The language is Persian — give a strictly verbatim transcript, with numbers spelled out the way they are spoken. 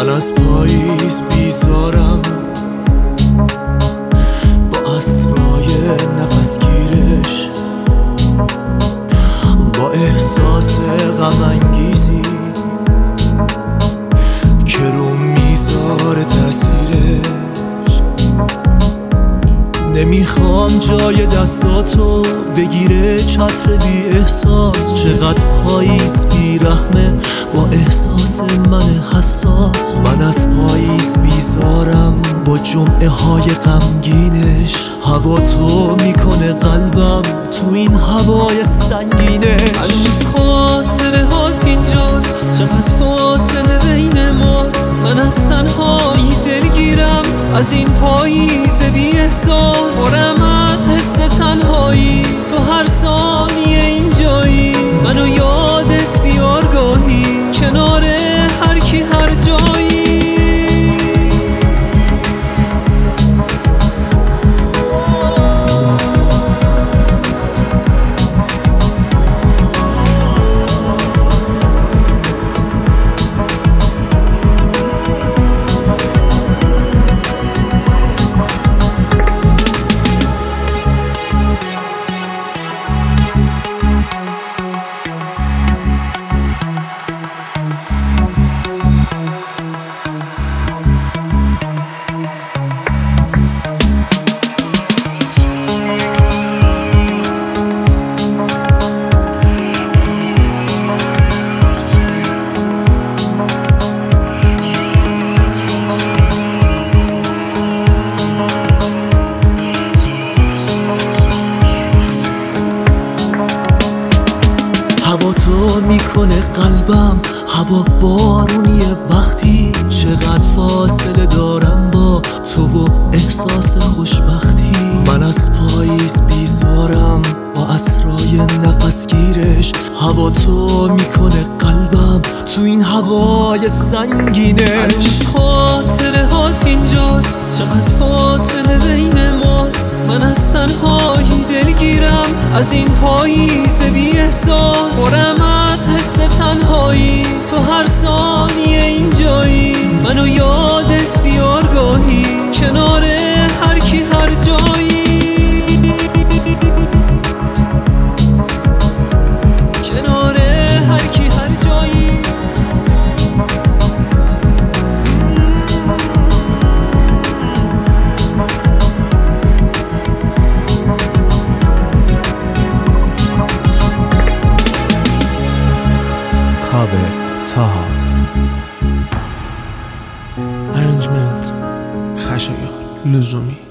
من از پاییز بیزارم، با اسرای نفس گیرش، با احساس غم انگیزی که رو میذاره تأثیرش. نمیخوام جای دستاتو بگیره چتر بی احساس. چقدر پاییز بیرحمه با احساس من حساس. من از پاییز بیزارم با جمعه های غمگینش. هوا تو میکنه قلبم تو این هوای سنگینش. هنوز خاطره هات اینجاست، چقدر فاصله بین ماست. من از تنهایی دلگیرم، از این پاییز بی احساس. پرم از حس تنهایی، تو هر ثانیه اینجایی. منو یادت بیار گاهی، کنار هر کی هر جایی. هوا تو میکنه قلبم هوا بارونیه وقتی. چقدر فاصله دارم با تو و احساس خوشبختی. من از پاییز بیزارم با اسرای نفس گیرش. هوا تو میکنه قلبم تو این هوای سنگینش. هنوز خاطره هات اینجاست، چقدر فاصله بین ماست. من از تنهایی دلگیرم، از این پاییز بی احساس. پرم از حس تنهایی، تو هر ثانیه اینجایی. منو یادت بیار گاهی، کنار هر کی هر جایی. کنار هر کی هر جایی. کاوه تاها. ارنجمنت خشایار لزومی.